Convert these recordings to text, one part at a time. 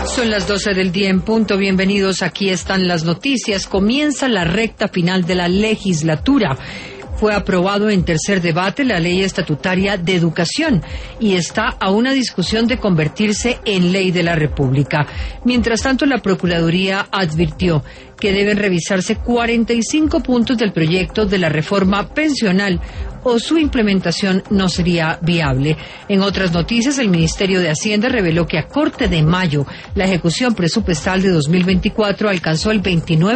Son las 12 del día en punto. Bienvenidos. Aquí están las noticias. Comienza la recta final de la legislatura. Fue aprobado en tercer debate la ley estatutaria de educación y está a una discusión de convertirse en ley de la República. Mientras tanto, la Procuraduría advirtió que deben revisarse 45 puntos del proyecto de la reforma pensional o su implementación no sería viable. En otras noticias, el Ministerio de Hacienda reveló que a corte de mayo la ejecución presupuestal de 2024 alcanzó el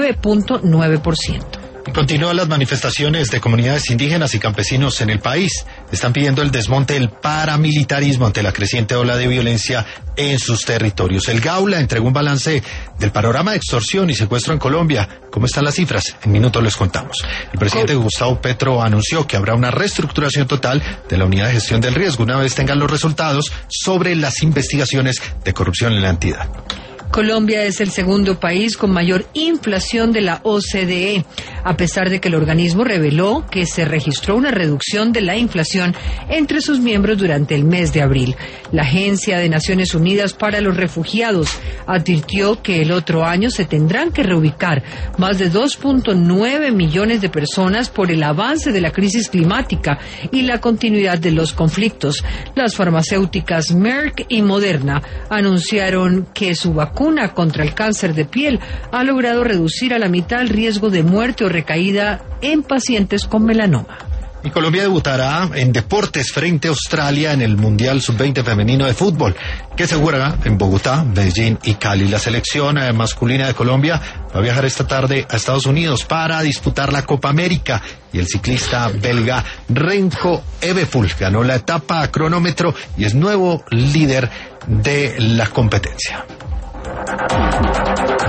29.9%. Continúan las manifestaciones de comunidades indígenas y campesinos en el país. Están pidiendo el desmonte del paramilitarismo ante la creciente ola de violencia en sus territorios. El Gaula entregó un balance del panorama de extorsión y secuestro en Colombia. ¿Cómo están las cifras? En minutos les contamos. El presidente Gustavo Petro anunció que habrá una reestructuración total de la unidad de gestión del riesgo una vez tengan los resultados sobre las investigaciones de corrupción en la entidad. Colombia es el segundo país con mayor inflación de la OCDE, a pesar de que el organismo reveló que se registró una reducción de la inflación entre sus miembros durante el mes de abril. La Agencia de Naciones Unidas para los Refugiados advirtió que el otro año se tendrán que reubicar más de 2.9 millones de personas por el avance de la crisis climática y la continuidad de los conflictos. Las farmacéuticas Merck y Moderna anunciaron que su vacuna contra el cáncer de piel ha logrado reducir a la mitad el riesgo de muerte o recaída en pacientes con melanoma. Y Colombia debutará en deportes frente a Australia en el Mundial Sub-20 femenino de fútbol, que se jugará en Bogotá, Medellín y Cali. La selección masculina de Colombia va a viajar esta tarde a Estados Unidos para disputar la Copa América. Y el ciclista belga Remco Evenepoel ganó la etapa a cronómetro y es nuevo líder de la competencia.